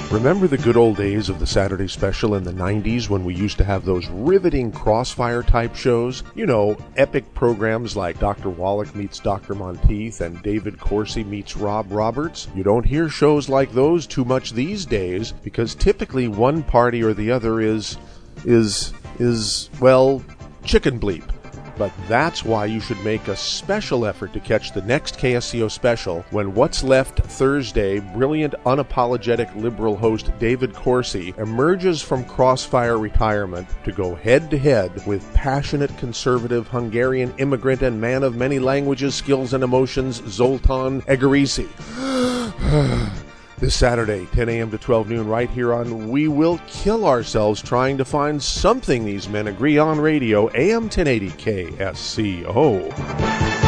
Remember the good old days of the Saturday Special in the 90s when we used to have those riveting Crossfire-type shows? You know, epic programs like Dr. Wallach meets Dr. Monteith and David Corsi meets Rob Roberts? You don't hear shows like those too much these days because typically one party or the other is well, chicken bleep. But that's why you should make a special effort to catch the next KSCO special when What's Left Thursday, brilliant unapologetic liberal host David Corsi emerges from Crossfire retirement to go head-to-head with passionate conservative Hungarian immigrant and man of many languages, skills, and emotions Zoltan Egerisi. This Saturday, 10 a.m. to 12 noon, right here on We Will Kill Ourselves Trying to Find Something These Men Agree on Radio, AM 1080 KSCO.